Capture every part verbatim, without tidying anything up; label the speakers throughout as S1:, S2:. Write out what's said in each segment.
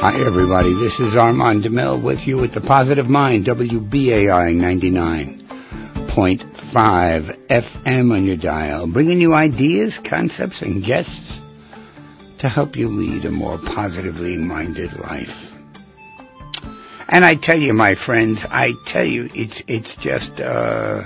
S1: Hi, everybody. This is Armand DeMille with you at the Positive Mind, W B A I ninety-nine point five F M on your dial, bringing you ideas, concepts, and guests to help you lead a more positively minded life. And I tell you, my friends, I tell you, it's it's just, uh,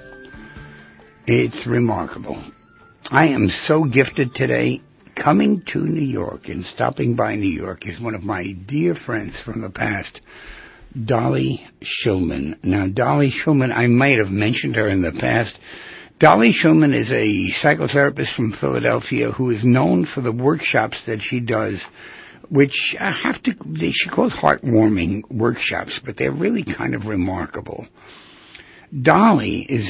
S1: it's remarkable. I am so gifted today. Coming to New York and stopping by New York is one of my dear friends from the past, Dolly Shulman. Now, Dolly Shulman, I might have mentioned her in the past. Dolly Shulman is a psychotherapist from Philadelphia who is known for the workshops that she does, which I have to, she calls heartwarming workshops, but they're really kind of remarkable. Dolly is,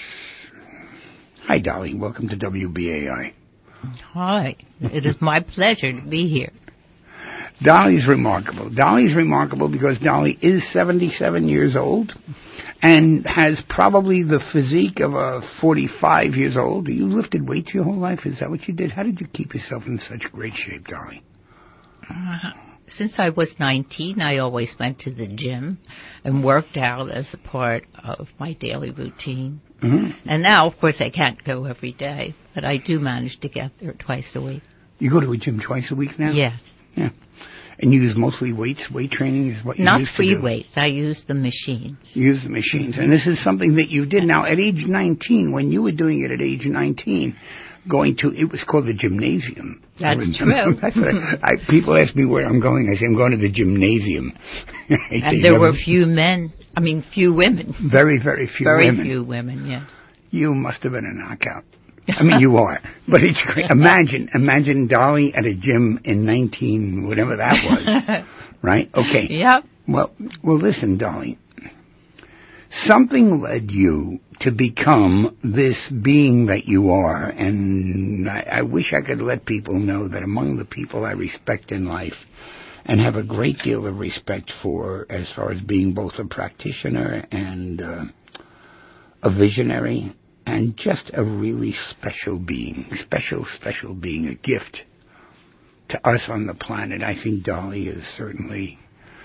S1: hi Dolly, welcome to W B A I.
S2: Hi, it is my pleasure to be here.
S1: Dolly's remarkable. Dolly's remarkable because Dolly is seventy-seven years old and has probably the physique of a forty-five years old. You lifted weights your whole life? Is that what you did? How did you keep yourself in such great shape, Dolly?
S2: Uh, since I was nineteen, I always went to the gym and worked out as a part of my daily routine. Mm-hmm. And now, of course, I can't go every day, but I do manage to get there twice a week.
S1: You go to a gym twice a week now?
S2: Yes.
S1: Yeah. And you use mostly weights? Weight training is what you
S2: Not
S1: use
S2: free
S1: to do?
S2: weights. I use the machines.
S1: You use the machines. And this is something that you did. Now, at age nineteen, when you were doing it at age nineteen, going to, it was called the gymnasium.
S2: That's true.
S1: That's what I, I, people ask me where I'm going. I say, I'm going to the gymnasium.
S2: And there were few men, I mean, few women.
S1: Very, very few
S2: very
S1: women.
S2: Very few women, yes.
S1: You must have been a knockout. I mean, you are. But it's great. Imagine, imagine Dolly at a gym in nineteen, whatever that was. Right? Okay.
S2: Yep.
S1: Well, well, listen, Dolly. Something led you to become this being that you are, and I, I wish I could let people know that among the people I respect in life and have a great deal of respect for as far as being both a practitioner and uh, a visionary and just a really special being, special, special being, a gift to us on the planet. I think Dolly is certainly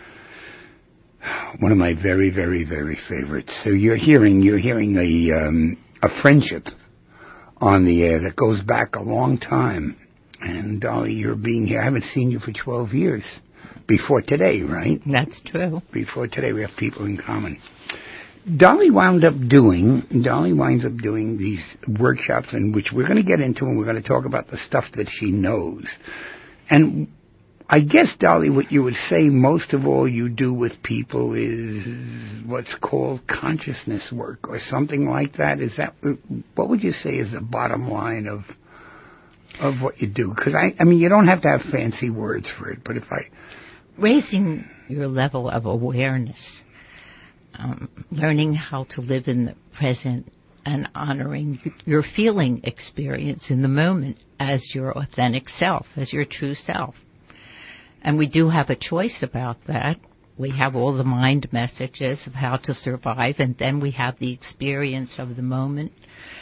S1: one of my very, very, very favorites. So you're hearing, you're hearing a um, a friendship on the air that goes back a long time. And Dolly, you're being here. I haven't seen you for twelve years. Before today, right?
S2: That's true.
S1: Before today, we have people in common. Dolly wound up doing, Dolly winds up doing these workshops in which we're going to get into, and we're going to talk about the stuff that she knows. And I guess, Dolly, what you would say most of all you do with people is what's called consciousness work or something like that. Is that, what would you say is the bottom line of of what you do? Because, I, I mean, you don't have to have fancy words for it, but if I...
S2: Raising your level of awareness, um, learning how to live in the present and honoring your feeling experience in the moment as your authentic self, as your true self. And we do have a choice about that. We have all the mind messages of how to survive, and then we have the experience of the moment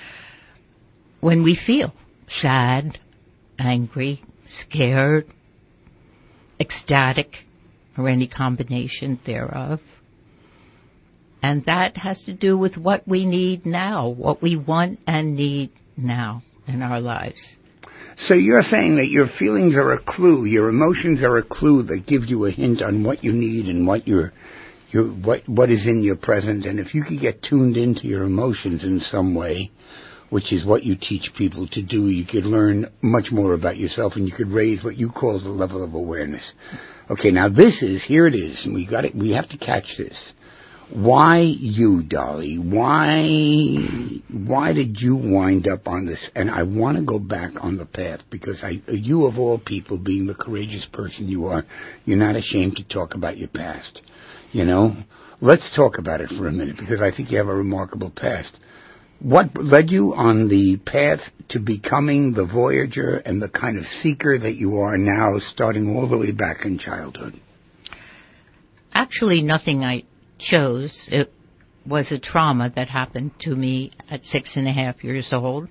S2: when we feel sad, angry, scared, ecstatic, or any combination thereof. And that has to do with what we need now, what we want and need now in our lives.
S1: So you're saying that your feelings are a clue, your emotions are a clue that gives you a hint on what you need and what you're, your what what is in your present. And if you could get tuned into your emotions in some way, which is what you teach people to do, you could learn much more about yourself and you could raise what you call the level of awareness. Okay, now this is, here it is, and we got it, we have to catch this. Why you, Dolly? Why, why did you wind up on this? And I want to go back on the path because I, you of all people, being the courageous person you are, you're not ashamed to talk about your past. You know? Let's talk about it for a minute because I think you have a remarkable past. What led you on the path to becoming the voyager and the kind of seeker that you are now, starting all the way back in childhood?
S2: Actually, nothing I chose. It was a trauma that happened to me at six and a half years old.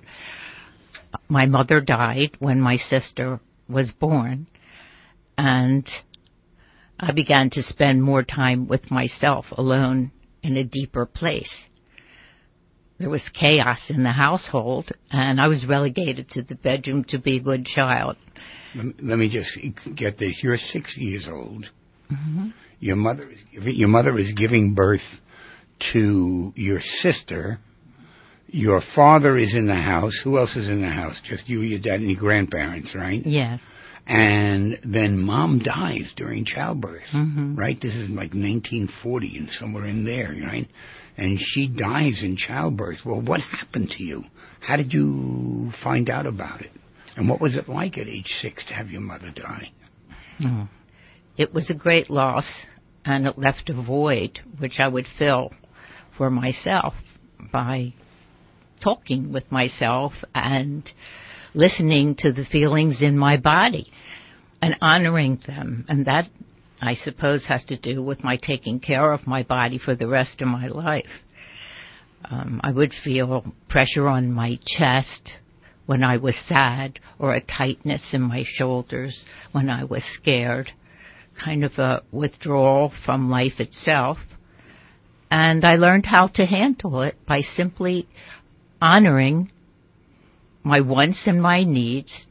S2: My mother died when my sister was born, and I began to spend more time with myself alone in a deeper place. There was chaos in the household, and I was relegated to the bedroom to be a good child.
S1: Let me just get this. You're six years old.
S2: Mm-hmm.
S1: Your mother is giving, your mother is giving birth to your sister. Your father is in the house. Who else is in the house? Just you, your dad, and your grandparents, right?
S2: Yes.
S1: And then mom dies during childbirth,
S2: mm-hmm.
S1: right? This is like nineteen forty and somewhere in there, right? And she dies in childbirth. Well, what happened to you? How did you find out about it? And what was it like at age six to have your mother die?
S2: Oh. It was a great loss, and it left a void which I would fill for myself by talking with myself and listening to the feelings in my body and honoring them. And that, I suppose, has to do with my taking care of my body for the rest of my life. Um, I would feel pressure on my chest when I was sad, or a tightness in my shoulders when I was scared, kind of a withdrawal from life itself. And I learned how to handle it by simply honoring my wants and my needs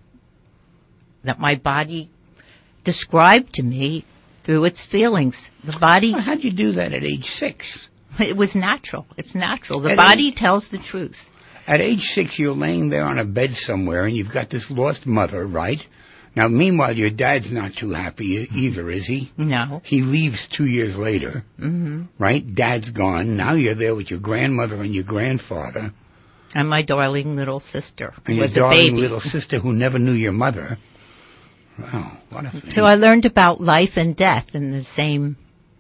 S2: that my body described to me through its feelings. The body...
S1: Well, how'd you do that at age six?
S2: It was natural. It's natural. The
S1: At
S2: body
S1: age,
S2: tells the truth.
S1: At age six, you're laying there on a bed somewhere, and you've got this lost mother, right? Now, meanwhile, your dad's not too happy either, is he?
S2: No.
S1: He leaves two years later,
S2: mm-hmm.
S1: right? Dad's gone. Now you're there with your grandmother and your grandfather.
S2: And my darling little sister,
S1: and
S2: who was
S1: your
S2: a
S1: darling
S2: baby.
S1: little sister who never knew your mother. Wow, what a thing.
S2: So I learned about life and death in the same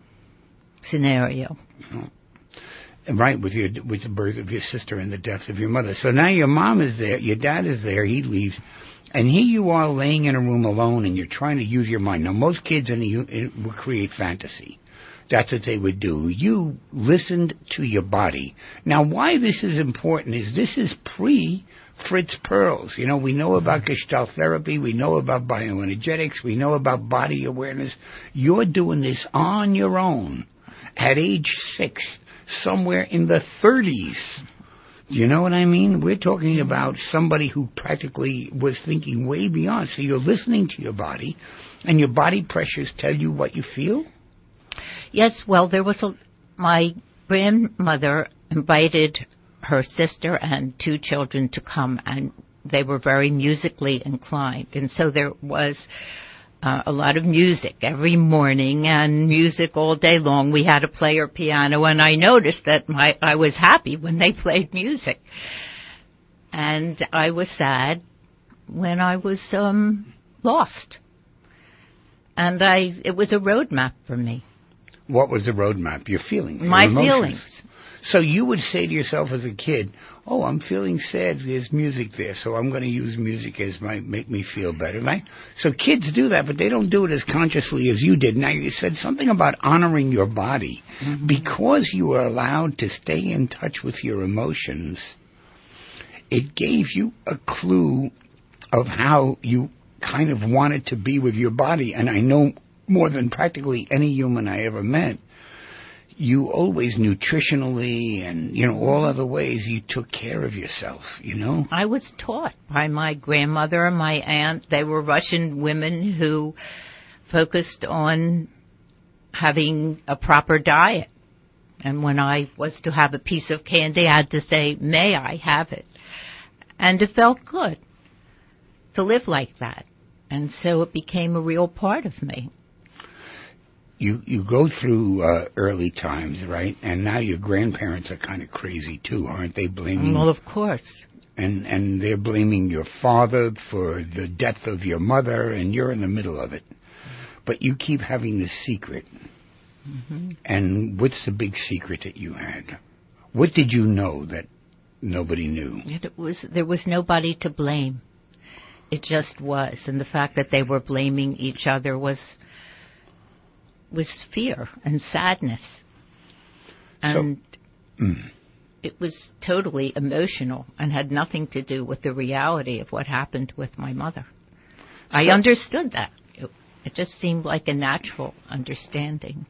S2: scenario.
S1: Oh. Right, with your with the birth of your sister and the death of your mother. So now your mom is there, your dad is there, he leaves, and here you are laying in a room alone, and you're trying to use your mind. Now, most kids in the, in, will create fantasy. That's what they would do. You listened to your body. Now, why this is important is this is pre-Fritz Perls. You know, we know about Gestalt therapy. We know about bioenergetics. We know about body awareness. You're doing this on your own at age six, somewhere in the thirties. You know what I mean? We're talking about somebody who practically was thinking way beyond. So you're listening to your body, and your body pressures tell you what you feel?
S2: Yes, well, there was a, my grandmother invited her sister and two children to come, and they were very musically inclined. And so there was uh, a lot of music every morning and music all day long. We had a player piano, and I noticed that my I was happy when they played music. And I was sad when I was um, lost. And I it was a roadmap for me.
S1: What was the roadmap? Your feelings.
S2: My
S1: your emotions.
S2: feelings.
S1: So you would say to yourself as a kid, oh, I'm feeling sad. There's music there, so I'm going to use music as my make me feel better, right? So kids do that, but they don't do it as consciously as you did. Now, you said something about honoring your body. Mm-hmm. Because you were allowed to stay in touch with your emotions, it gave you a clue of how you kind of wanted to be with your body. And I know more than practically any human I ever met, you always nutritionally and, you know, all other ways you took care of yourself, you know?
S2: I was taught by my grandmother and my aunt. They were Russian women who focused on having a proper diet. And when I was to have a piece of candy, I had to say, may I have it? And it felt good to live like that. And so it became a real part of me.
S1: You you go through uh, early times, right? And now your grandparents are kind of crazy too, aren't they? Blaming
S2: well, of course.
S1: And and they're blaming your father for the death of your mother, and you're in the middle of it. But you keep having this secret. Mm-hmm. And what's the big secret that you had? What did you know that nobody knew?
S2: It was there was nobody to blame. It just was, and the fact that they were blaming each other was. was fear and sadness. And so, mm. it was totally emotional and had nothing to do with the reality of what happened with my mother. So, I understood that. It, It just seemed like a natural understanding.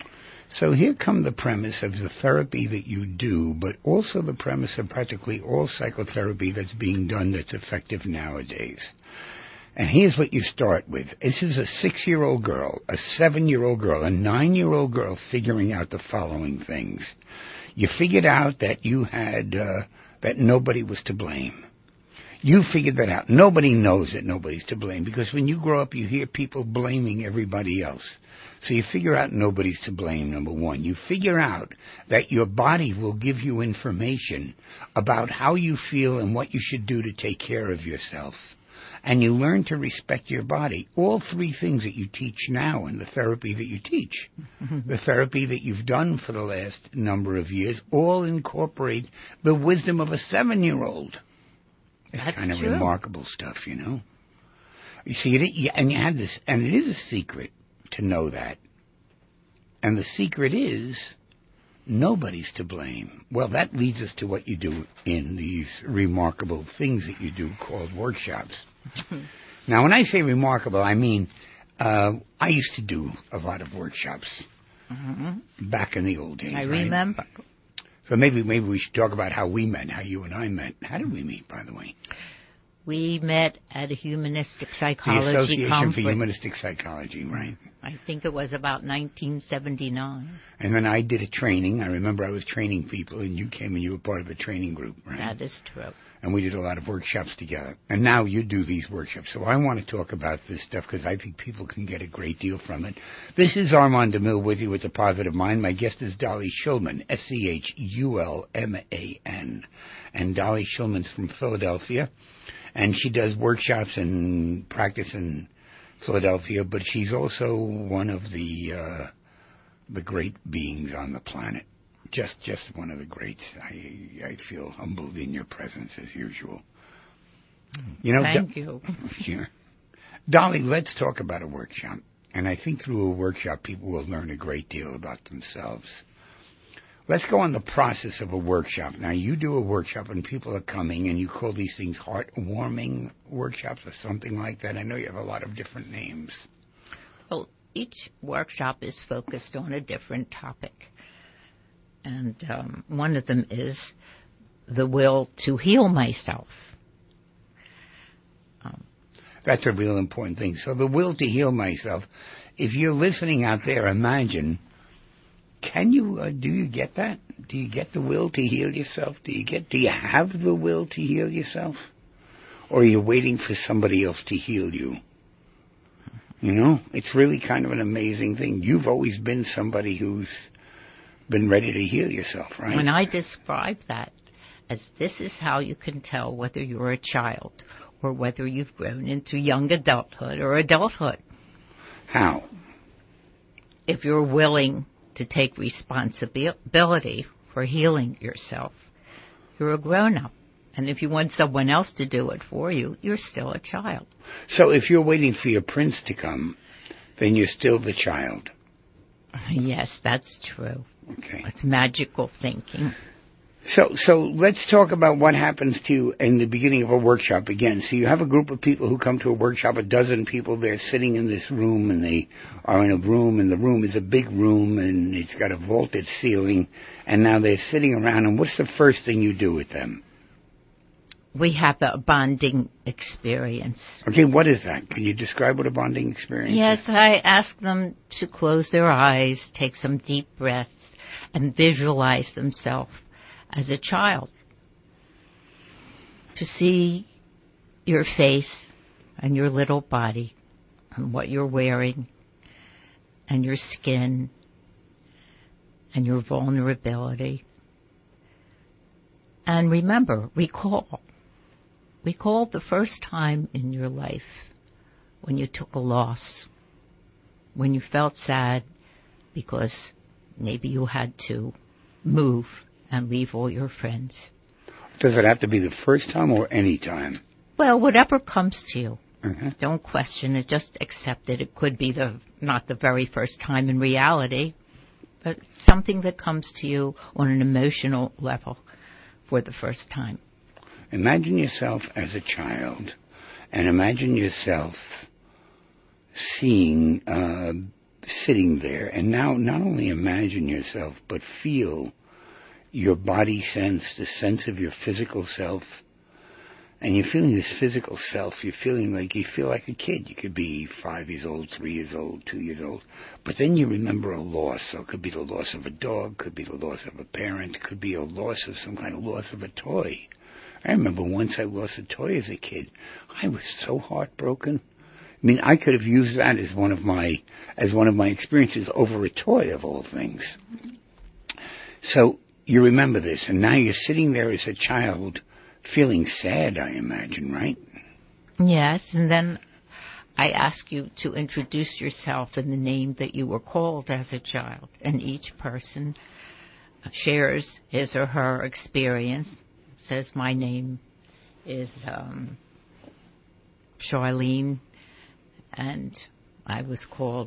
S1: So here come the premise of the therapy that you do, but also the premise of practically all psychotherapy that's being done that's effective nowadays. And here's what you start with. This is a six-year-old girl, a seven-year-old girl, a nine-year-old girl figuring out the following things. You figured out that you had, uh, that nobody was to blame. You figured that out. Nobody knows that nobody's to blame, because when you grow up, you hear people blaming everybody else. So you figure out nobody's to blame, number one. You figure out that your body will give you information about how you feel and what you should do to take care of yourself. And you learn to respect your body. All three things that you teach now in the therapy that you teach, the therapy that you've done for the last number of years, all incorporate the wisdom of a seven-year-old. It's
S2: That's
S1: kind of
S2: true.
S1: remarkable stuff, you know. You see, it, and you had this, and it is a secret to know that. And the secret is nobody's to blame. Well, that leads us to what you do in these remarkable things that you do called workshops. Now, when I say remarkable, I mean uh, I used to do a lot of workshops mm-hmm. back in the old days.
S2: I
S1: right?
S2: remember.
S1: So maybe maybe we should talk about how we met, how you and I met. How did we meet, by the way?
S2: We met at a humanistic psychology
S1: the Association
S2: conference.
S1: for Humanistic Psychology, right?
S2: I think it was about nineteen seventy-nine.
S1: And then I did a training. I remember I was training people, and you came and you were part of the training group, right?
S2: That is true.
S1: And we did a lot of workshops together. And now you do these workshops. So I want to talk about this stuff because I think people can get a great deal from it. This is Armand DeMille with you with A Positive Mind. My guest is Dolly Shulman, S C H U L M A N. And Dolly Shulman's from Philadelphia. And she does workshops and practice in Philadelphia, but she's also one of the uh, the great beings on the planet. Just just one of the greats. I I feel humbled in your presence as usual. You know,
S2: Thank
S1: Do-
S2: you.
S1: Sure. Dolly, let's talk about a workshop. And I think through a workshop, people will learn a great deal about themselves. Let's go on the process of a workshop. Now, you do a workshop and people are coming, and you call these things heartwarming workshops or something like that. I know you have a lot of different names.
S2: Well, each workshop is focused on a different topic. And um, one of them is the will to heal myself. Um,
S1: That's a real important thing. So the will to heal myself, if you're listening out there, imagine... Can you, uh, do you get that? Do you get the will to heal yourself? Do you get, do you have the will to heal yourself? Or are you waiting for somebody else to heal you? You know, it's really kind of an amazing thing. You've always been somebody who's been ready to heal yourself, right?
S2: When I describe that as this is how you can tell whether you're a child or whether you've grown into young adulthood or adulthood.
S1: How?
S2: If you're willing to take responsibility for healing yourself, you're a grown-up. And if you want someone else to do it for you, you're still a child.
S1: So if you're waiting for your prince to come, then you're still the child.
S2: Yes, that's true.
S1: Okay.
S2: It's magical thinking.
S1: So so let's talk about what happens to you in the beginning of a workshop again. So you have a group of people who come to a workshop, a dozen people. They're sitting in this room, and they are in a room, and the room is a big room, and it's got a vaulted ceiling. And now they're sitting around, and what's the first thing you do with them?
S2: We have a bonding experience.
S1: Okay, what is that? Can you describe what a bonding experience
S2: Yes,
S1: is?
S2: I ask them to close their eyes, take some deep breaths, and visualize themselves as a child. To see your face and your little body and what you're wearing and your skin and your vulnerability. And remember, recall. Recall the first time in your life when you took a loss, when you felt sad because maybe you had to move and leave all your friends.
S1: Does it have to be the first time or any time?
S2: Well, whatever comes to you.
S1: Uh-huh.
S2: Don't question it. Just accept it. It could be the not the very first time in reality, but something that comes to you on an emotional level for the first time.
S1: Imagine yourself as a child, and imagine yourself seeing, uh, sitting there, and now not only imagine yourself, but feel your body sense, the sense of your physical self. And you're feeling this physical self. You're feeling like you feel like a kid. You could be five years old, three years old, two years old. But then you remember a loss. So it could be the loss of a dog, could be the loss of a parent, could be a loss of some kind of loss of a toy. I remember once I lost a toy as a kid. I was so heartbroken. I mean, I could have used that as one of my as one of my experiences over a toy, of all things. So you remember this, and now you're sitting there as a child, feeling sad, I imagine, right?
S2: Yes, and then I ask you to introduce yourself in the name that you were called as a child, and each person shares his or her experience, says my name is um, Charlene, and I was called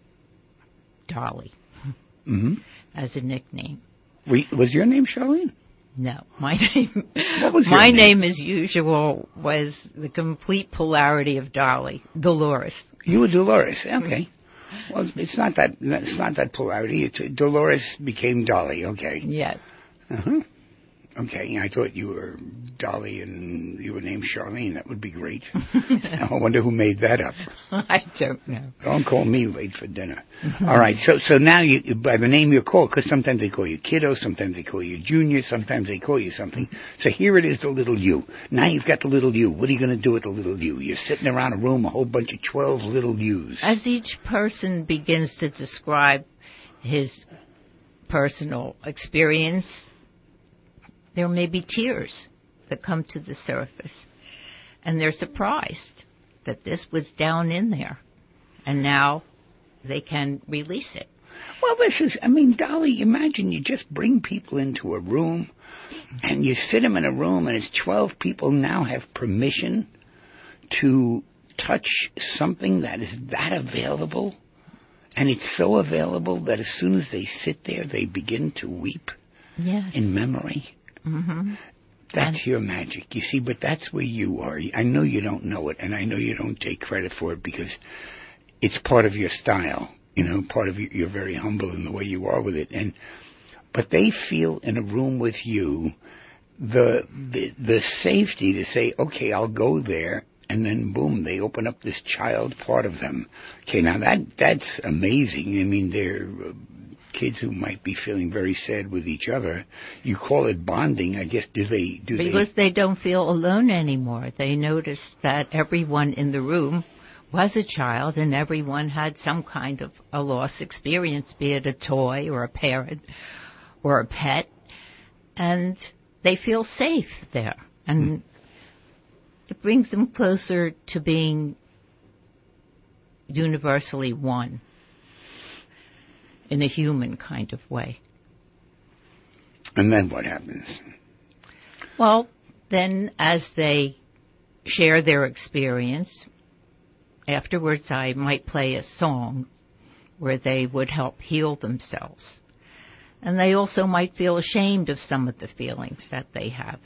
S2: Dolly
S1: mm-hmm.
S2: as a nickname.
S1: Wait, was your name Charlene?
S2: No, my name.
S1: What was
S2: my
S1: your name?
S2: name, as usual, was the complete polarity of Dolly, Dolores.
S1: You were Dolores, okay. Well, it's not that. It's not that polarity. It's Dolores became Dolly, okay.
S2: Yes.
S1: Uh huh. Okay, I thought you were Dolly and you were named Charlene. That would be great. I wonder who made that up.
S2: I don't know.
S1: Don't call me late for dinner. All right, so so now you, by the name you're called, because sometimes they call you kiddo, sometimes they call you junior, sometimes they call you something. So here it is, the little you. Now you've got the little you. What are you going to do with the little you? You're sitting around a room, a whole bunch of twelve little yous.
S2: As each person begins to describe his personal experience, there may be tears that come to the surface, and they're surprised that this was down in there, and now they can release it.
S1: Well, this is, I mean, Dolly, imagine you just bring people into a room, and you sit them in a room, and it's twelve people now have permission to touch something that is that available, and it's so available that as soon as they sit there, they begin to weep
S2: yes.
S1: in memory.
S2: Mm-hmm.
S1: That's
S2: and
S1: your magic, you see, but that's where you are. I know you don't know it, and I know you don't take credit for it because it's part of your style, you know, part of you. You're very humble in the way you are with it. And but they feel in a room with you the the, the safety to say, okay, I'll go there, and then boom, they open up this child part of them. Okay, now that that's amazing. I mean, they're Uh, kids who might be feeling very sad with each other. You call it bonding, I guess. Do they? Do
S2: because
S1: they?
S2: they don't feel alone anymore. They notice that everyone in the room was a child, and everyone had some kind of a loss experience, be it a toy or a parent or a pet, and they feel safe there, and it brings them closer to being universally one. In a human kind of way.
S1: And then what happens?
S2: Well, then as they share their experience, afterwards I might play a song where they would help heal themselves. And they also might feel ashamed of some of the feelings that they have.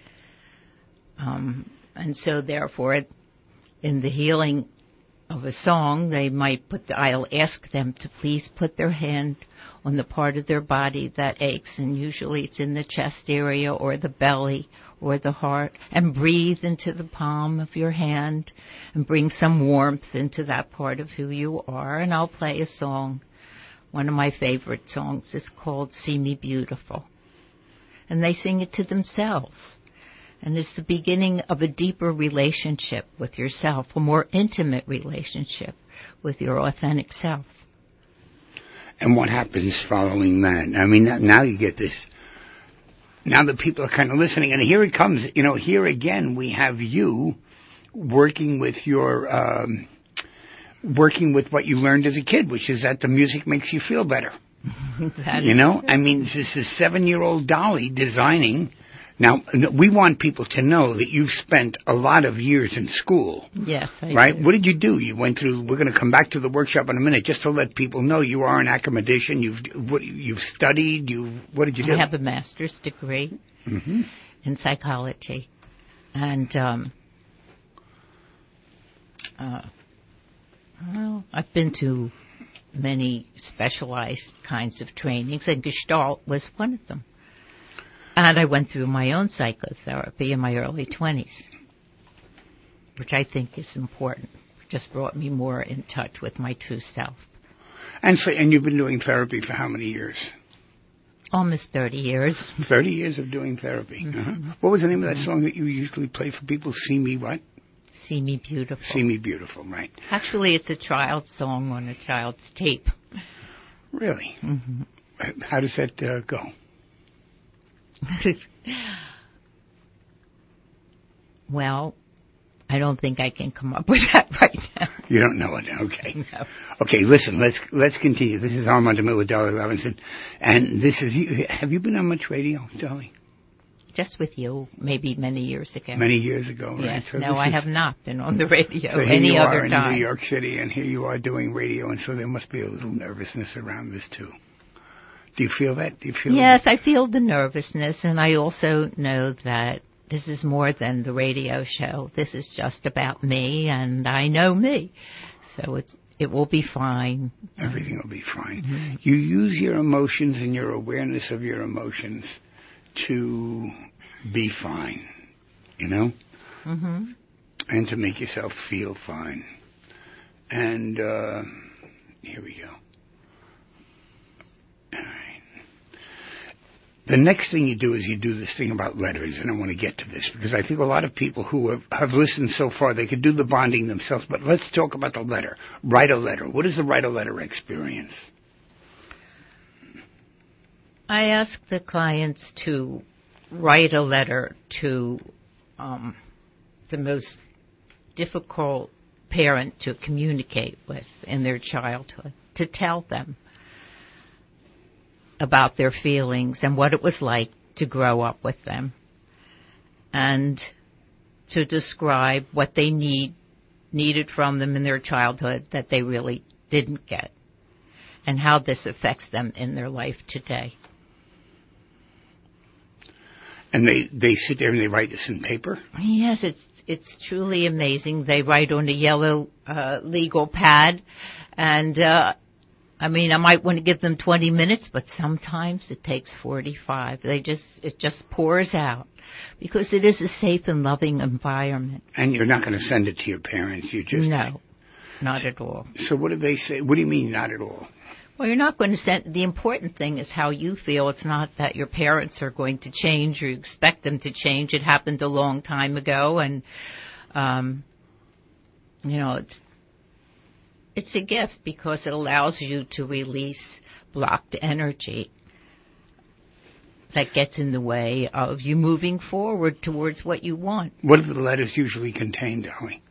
S2: Um, and so therefore, in the healing of a song, they might put the, I'll ask them to please put their hand on the part of their body that aches, and usually it's in the chest area or the belly or the heart, and breathe into the palm of your hand and bring some warmth into that part of who you are. And I'll play a song. One of my favorite songs is called See Me Beautiful. And they sing it to themselves. And it's the beginning of a deeper relationship with yourself, a more intimate relationship with your authentic self.
S1: And what happens following that? I mean, now you get this. Now that people are kind of listening, and here it comes. You know, here again we have you working with your, um, working with what you learned as a kid, which is that the music makes you feel better. You know, I mean, this is seven-year-old Dolly designing. Now, we want people to know that you've spent a lot of years in school.
S2: Yes, I
S1: Right?
S2: do.
S1: What did you do? You went through, we're going to come back to the workshop in a minute, just to let people know you are an academician. You've what, you've studied. You What did you do?
S2: I have a master's degree
S1: mm-hmm.
S2: in psychology. And um, uh, Well, I've been to many specialized kinds of trainings, and Gestalt was one of them. And I went through my own psychotherapy in my early twenties, which I think is important. It just brought me more in touch with my true self.
S1: And so, and you've been doing therapy for how many years?
S2: Almost thirty years.
S1: thirty years of doing therapy.
S2: Mm-hmm.
S1: Uh-huh. What was the name of that song that you usually play for people? See Me what?
S2: See Me Beautiful.
S1: See Me Beautiful, right.
S2: Actually, it's a child's song on a child's tape.
S1: Really?
S2: Mm-hmm.
S1: How does that uh, go?
S2: Well, I don't think I can come up with that right now.
S1: You don't know it, okay?
S2: No.
S1: Okay, listen. Let's let's continue. This is Armand DeMille with Dolly Levinson, and this is. Have you been on much radio, Dolly?
S2: Just with you, maybe many years ago.
S1: Many years ago, right?
S2: Yes.
S1: So
S2: no, I
S1: is,
S2: have not been on the radio
S1: so here
S2: any
S1: you
S2: other
S1: are in
S2: time.
S1: New York City, and here you are doing radio, and so there must be a little nervousness around this too. Do you feel that? Do you feel?
S2: Yes,
S1: that?
S2: I feel the nervousness, and I also know that this is more than the radio show. This is just about me, and I know me, so it's it will be fine.
S1: Everything will be fine.
S2: Mm-hmm.
S1: You use your emotions and your awareness of your emotions to be fine, you know,
S2: mm-hmm.
S1: and to make yourself feel fine. And uh, here we go. All right. The next thing you do is you do this thing about letters, and I want to get to this because I think a lot of people who have, have listened so far, they could do the bonding themselves, but let's talk about the letter. Write a letter. What is the write a letter experience?
S2: I ask the clients to write a letter to um, the most difficult parent to communicate with in their childhood, to tell them about their feelings and what it was like to grow up with them, and to describe what they need needed from them in their childhood that they really didn't get, and how this affects them in their life today.
S1: And they, they sit there and they write this in paper?
S2: Yes, it's it's truly amazing. They write on a yellow uh, legal pad, and uh, I mean, I might want to give them twenty minutes, but sometimes it takes forty-five. They just it just pours out because it is a safe and loving environment.
S1: And you're not going to send it to your parents. You just
S2: no, not at all.
S1: So what do they say? What do you mean, not at all?
S2: Well, you're not going to send. The important thing is how you feel. It's not that your parents are going to change or you expect them to change. It happened a long time ago, and um, you know, it's it's a gift because it allows you to release blocked energy that gets in the way of you moving forward towards what you want.
S1: What do the letters usually contain, Dolly?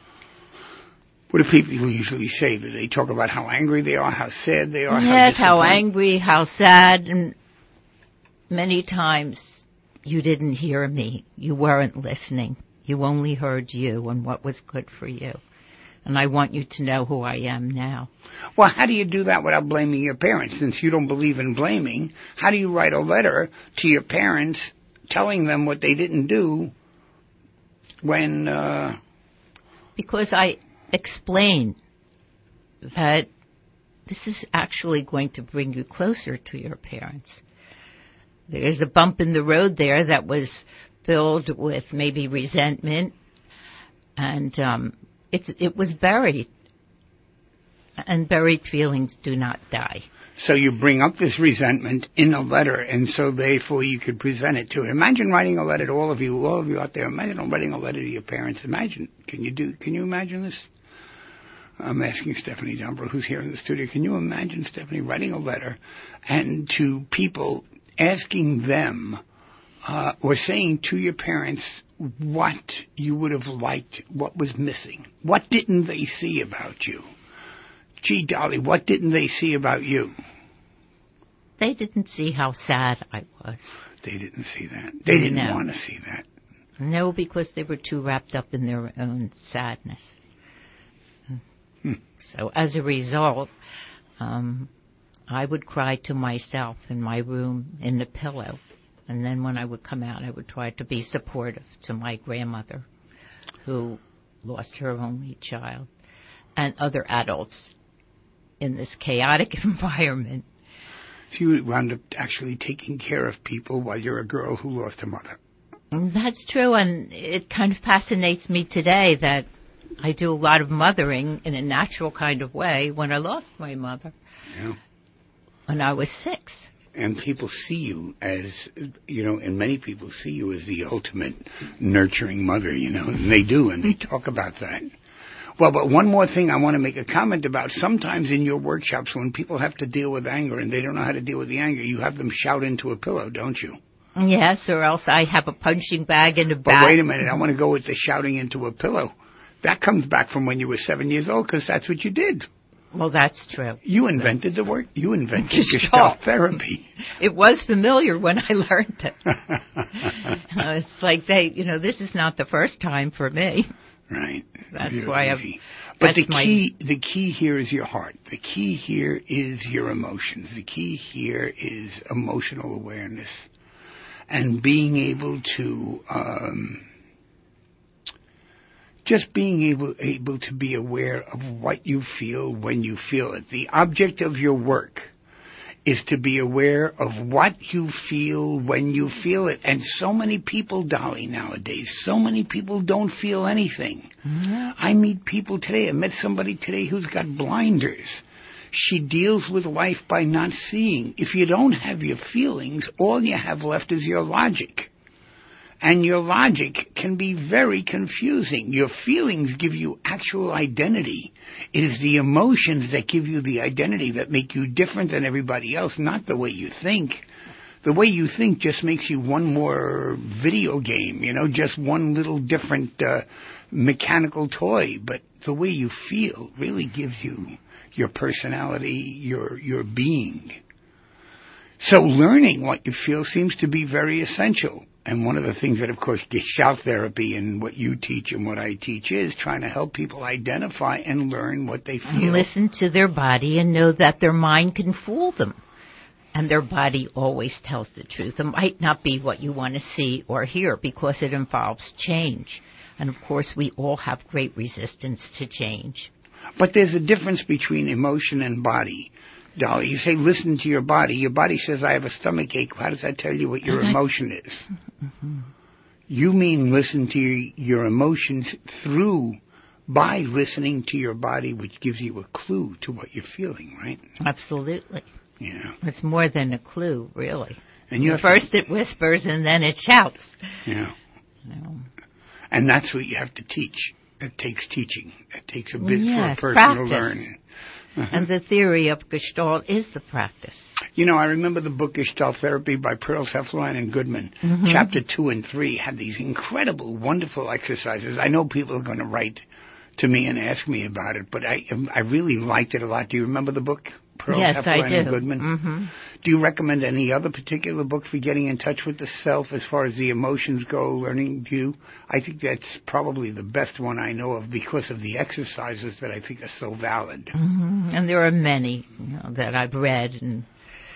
S1: What do people usually say? Do they talk about how angry they are, how sad they are?
S2: Yes,
S1: how,
S2: how angry, how sad, and many times you didn't hear me. You weren't listening. You only heard you and what was good for you. And I want you to know who I am now.
S1: Well, how do you do that without blaming your parents? Since you don't believe in blaming, how do you write a letter to your parents telling them what they didn't do when... Uh...
S2: Because I explain that this is actually going to bring you closer to your parents. There's a bump in the road there that was filled with maybe resentment, and um, it, it was buried. And buried feelings do not die.
S1: So you bring up this resentment in a letter, and so therefore you could present it to it. Imagine writing a letter to all of you, all of you out there. Imagine writing a letter to your parents. Imagine, can you do? Can you imagine this? I'm asking Stephanie Dumbro, who's here in the studio. Can you imagine, Stephanie, writing a letter and to people asking them uh, or saying to your parents what you would have liked, what was missing? What didn't they see about you? Gee, Dolly, what didn't they see about you?
S2: They didn't see how sad I was.
S1: They didn't see that. They didn't
S2: no.
S1: want to see that.
S2: No, because they were too wrapped up in their own sadness.
S1: Hmm.
S2: So as a result, um, I would cry to myself in my room in the pillow. And then when I would come out, I would try to be supportive to my grandmother, who lost her only child. and other adults in this chaotic environment.
S1: So you wound up actually taking care of people while you're a girl who lost a mother.
S2: That's true, and it kind of fascinates me today that I do a lot of mothering in a natural kind of way when I lost my mother.
S1: Yeah.
S2: When I was six.
S1: And people see you as, you know, and many people see you as the ultimate nurturing mother, you know, and they do, and they talk about that. Well, but one more thing I want to make a comment about. Sometimes in your workshops when people have to deal with anger and they don't know how to deal with the anger, you have them shout into a pillow, don't you?
S2: Yes, or else I have a punching bag in the back.
S1: But wait a minute, I want to go with the shouting into a pillow. That comes back from when you were seven years old because that's what you did.
S2: Well, that's true.
S1: You invented the word. You invented Gestalt therapy.
S2: It was familiar when I learned it. uh, it's like they, you know, this is not the first time for me.
S1: Right.
S2: That's
S1: Very
S2: why I've.
S1: easy. But the
S2: my...
S1: key, the key here is your heart. The key here is your emotions. The key here is emotional awareness, and being able to. Um, Just being able able to be aware of what you feel when you feel it. The object of your work is to be aware of what you feel when you feel it. And so many people, Dolly, nowadays, so many people don't feel anything. Mm-hmm. I meet people today. I met somebody today who's got blinders. She deals with life by not seeing. If you don't have your feelings, all you have left is your logic. And your logic can be very confusing. Your feelings give you actual identity. It is the emotions that give you the identity that make you different than everybody else, not the way you think. The way you think just makes you one more video game, you know, just one little different uh, mechanical toy. But the way you feel really gives you your personality, your your being. So learning what you feel seems to be very essential. And one of the things that, of course, Gestalt therapy and what you teach and what I teach is trying to help people identify and learn what they feel.
S2: Listen to their body and know that their mind can fool them. And their body always tells the truth. It might not be what you want to see or hear because it involves change. And, of course, we all have great resistance to change.
S1: But there's a difference between emotion and body. Dolly, you say listen to your body. Your body says, I have a stomach ache. How does that tell you what your okay. emotion is? Mm-hmm. You mean listen to your, your emotions through, by listening to your body, which gives you a clue to what you're feeling, right?
S2: Absolutely.
S1: Yeah.
S2: It's more than a clue, really.
S1: And you
S2: First
S1: to,
S2: it whispers and then it shouts.
S1: Yeah.
S2: No.
S1: And that's what you have to teach. It takes teaching. It takes a bit
S2: yes,
S1: for a person
S2: practice.
S1: to learn. Uh-huh.
S2: And the theory of Gestalt is the practice.
S1: You know, I remember the book Gestalt Therapy by Pearl Hefline and Goodman. Mm-hmm. Chapter two and three had these incredible, wonderful exercises. I know people are going to write to me and ask me about it, but I I really liked it a lot. Do you remember the book? Pearl
S2: yes,
S1: Hefline
S2: I do.
S1: and Goodman?
S2: Mm-hmm.
S1: Do you recommend any other particular book for getting in touch with the self as far as the emotions go, learning you? I think that's probably the best one I know of because of the exercises that I think are so valid.
S2: Mm-hmm. And there are many you know, that I've read, and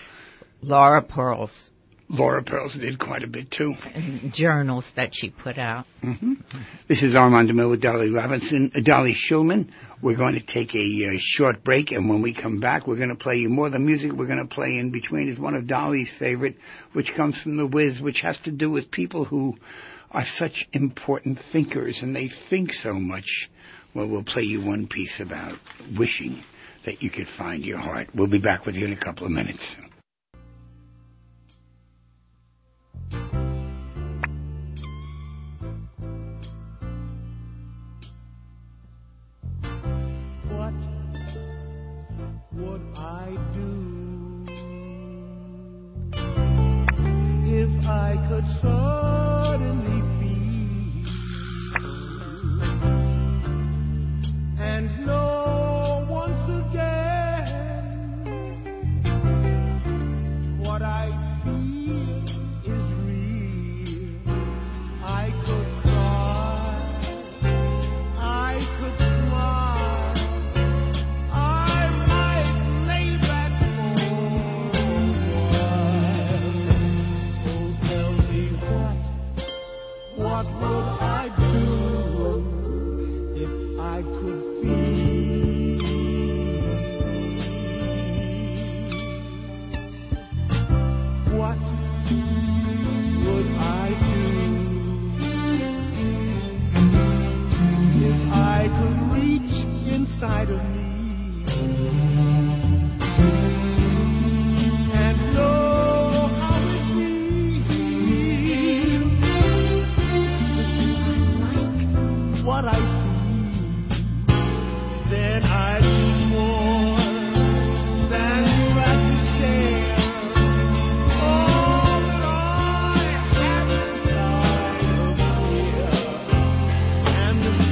S2: Laura Pearl's.
S1: Laura Pearl's did quite a bit, too.
S2: And journals that she put out.
S1: Mm-hmm. This is Armand DeMille with Dolly Levinson, uh, Dolly Shulman. We're going to take a uh, short break, and when we come back, we're going to play you more. The music we're going to play in between is one of Dolly's favorite, which comes from The Wiz, which has to do with people who are such important thinkers, and they think so much. Well, we'll play you one piece about wishing that you could find your heart. We'll be back with you in a couple of minutes.
S3: Suddenly feel and know once again what I feel is real. I could cry, I could smile, I might lay back for a while. Oh, tell me what would I do if I could reach inside of me and know how it feels? Like what I see, then I'd do more than glad to share all that I have inside of here, and the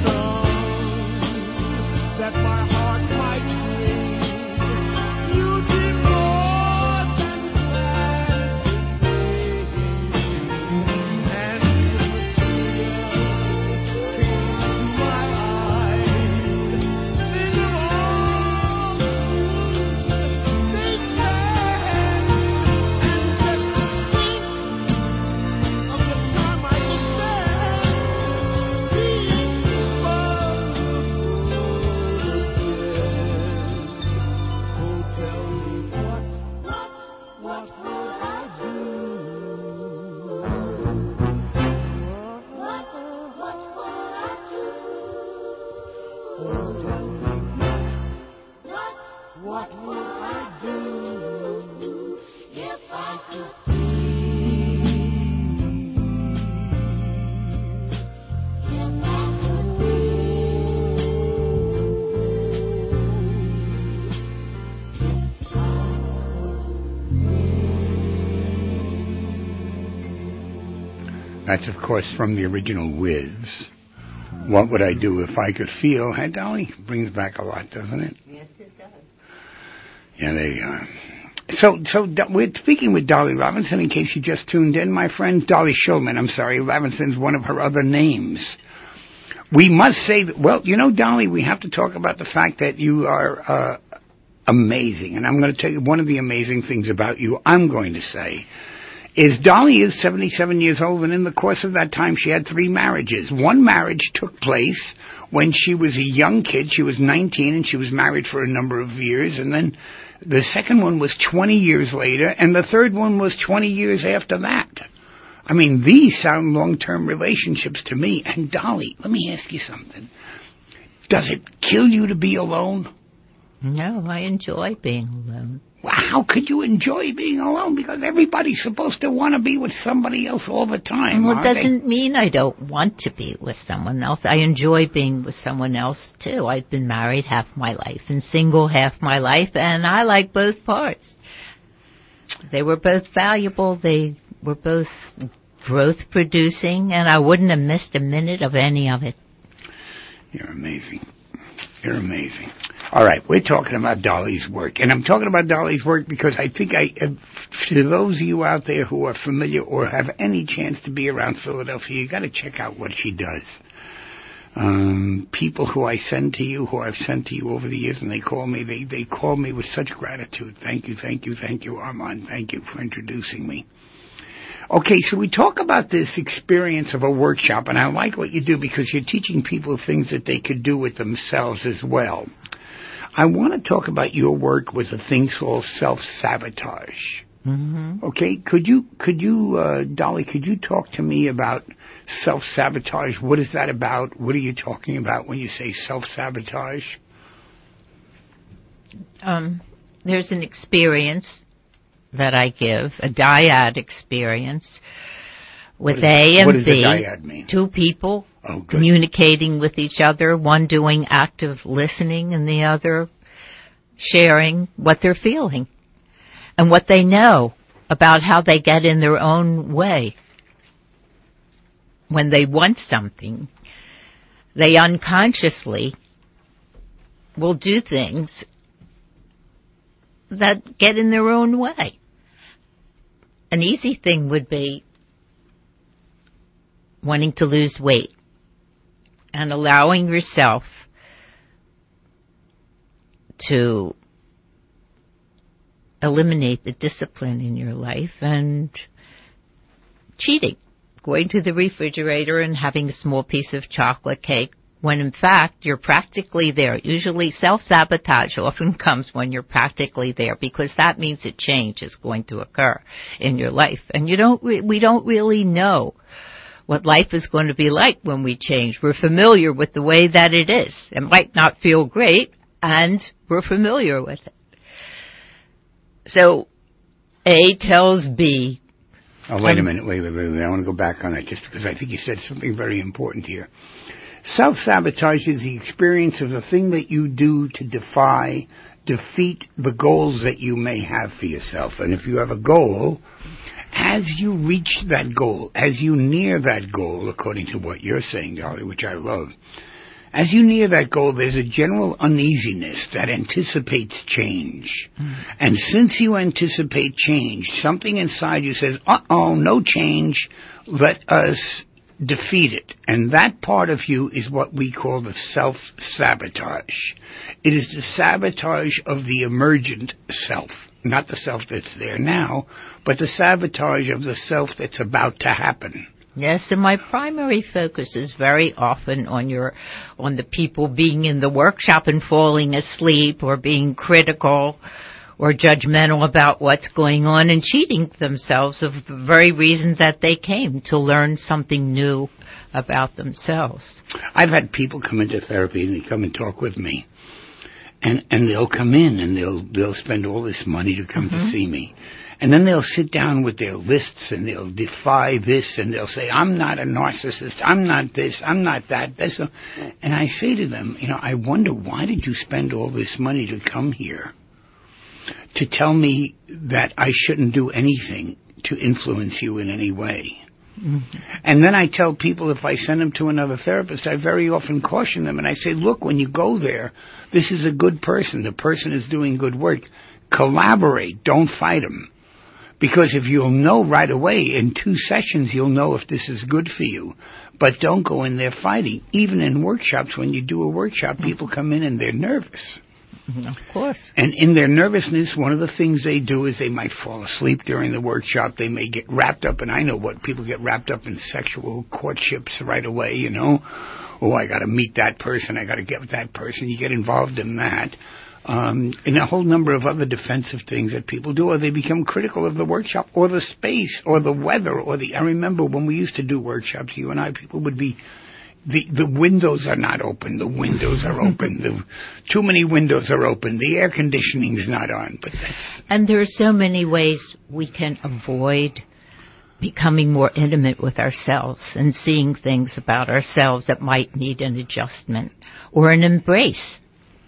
S3: song that my heart might sing. You'd be more than glad to sing, and if a tear came to my eyes, think of all the things they said, and just think of the time I could spend being Oh, tell me what, what, what would I do? What, what would I do? Oh, tell me what, what, what would I do if I could see? If I could
S1: That's, of course, from the original Wiz. What would I do if I could feel? Hey, Dolly, brings back a lot, doesn't it?
S2: Yes, it does.
S1: Yeah, there you are. So, so Do- we're speaking with Dolly Levinson. In case you just tuned in, my friend, Dolly Shulman. I'm sorry, Levinson's one of her other names. We must say that. Well, you know, Dolly, we have to talk about the fact that you are uh, amazing, and I'm going to tell you one of the amazing things about you. I'm going to say. Is Dolly is seventy-seven years old, and in the course of that time, she had three marriages. One marriage took place when she was a young kid. She was nineteen, and she was married for a number of years. And then the second one was twenty years later, and the third one was twenty years after that. I mean, these sound long-term relationships to me. And Dolly, let me ask you something. Does it kill you to be alone?
S2: No, I enjoy being alone.
S1: Well, how could you enjoy being alone? Because everybody's supposed to want to be with somebody else all the time.
S2: Well, it
S1: aren't they?
S2: doesn't mean I don't want to be with someone else. I enjoy being with someone else, too. I've been married half my life and single half my life, and I like both parts. They were both valuable. They were both growth-producing, and I wouldn't have missed a minute of any of it.
S1: You're amazing. You're amazing. All right, we're talking about Dolly's work, and I'm talking about Dolly's work because I think I, uh, to those of you out there who are familiar or have any chance to be around Philadelphia, you got to check out what she does. Um, people who I send to you, who I've sent to you over the years, and they call me, they they call me with such gratitude. Thank you, thank you, thank you, Armand. Thank you for introducing me. Okay, so we talk about this experience of a workshop, and I like what you do because you're teaching people things that they could do with themselves as well. I want to talk about your work with a thing called self-sabotage.
S2: Mm-hmm.
S1: Okay, could you, could you, uh, Dolly, could you talk to me about self-sabotage? What is that about? What are you talking about when you say self-sabotage?
S2: Um, there's an experience that I give, a dyad experience with A and
S1: what does
S2: B,
S1: a dyad mean?
S2: two people
S1: Oh, good.
S2: communicating with each other, one doing active listening and the other sharing what they're feeling and what they know about how they get in their own way. When they want something, they unconsciously will do things that get in their own way. An easy thing would be wanting to lose weight and allowing yourself to eliminate the discipline in your life and cheating, going to the refrigerator and having a small piece of chocolate cake when in fact you're practically there. Usually self-sabotage often comes when you're practically there, because that means a change is going to occur in your life. And you don't, re- we don't really know what life is going to be like when we change. We're familiar with the way that it is. It might not feel great, and we're familiar with it. So A tells B.
S1: Oh, wait a
S2: um,
S1: minute, wait, wait, wait, wait. I want to go back on that just because I think you said something very important here. Self-sabotage is the experience of the thing that you do to defy, defeat the goals that you may have for yourself. And if you have a goal, as you reach that goal, as you near that goal, according to what you're saying, Dolly, which I love, as you near that goal, there's a general uneasiness that anticipates change. Mm. And since you anticipate change, something inside you says, uh-oh, no change, let us defeat it. And that part of you is what we call the self-sabotage. It is the sabotage of the emergent self. Not the self that's there now, but the sabotage of the self that's about to happen.
S2: Yes, and my primary focus is very often on your, on the people being in the workshop and falling asleep, or being critical or judgmental about what's going on, and cheating themselves of the very reason that they came, to learn something new about themselves.
S1: I've had people come into therapy and they come and talk with me, and and they'll come in and they'll they'll spend all this money to come mm-hmm. to see me. And then they'll sit down with their lists and they'll defy this, and they'll say, I'm not a narcissist, I'm not this, I'm not that. That's a... And I say to them, you know, I wonder, why did you spend all this money to come here? To tell me that I shouldn't do anything to influence you in any way. Mm-hmm. And then I tell people, if I send them to another therapist, I very often caution them and I say, look, when you go there, this is a good person. The person is doing good work. Collaborate. Don't fight them. Because if you'll know right away, in two sessions, you'll know if this is good for you. But don't go in there fighting. Even in workshops, when you do a workshop, people come in and they're nervous.
S2: Of course.
S1: And in their nervousness, one of the things they do is they might fall asleep during the workshop. They may get wrapped up, and I know what people get wrapped up in sexual courtships right away, you know. Oh, I got to meet that person. I got to get with that person. You get involved in that. Um, and a whole number of other defensive things that people do, or they become critical of the workshop or the space or the weather or the, I remember when we used to do workshops, you and I, people would be, The the windows are not open. The windows are open. The too many windows are open. The air conditioning is not on. But that's
S2: and there are so many ways we can avoid becoming more intimate with ourselves and seeing things about ourselves that might need an adjustment or an embrace.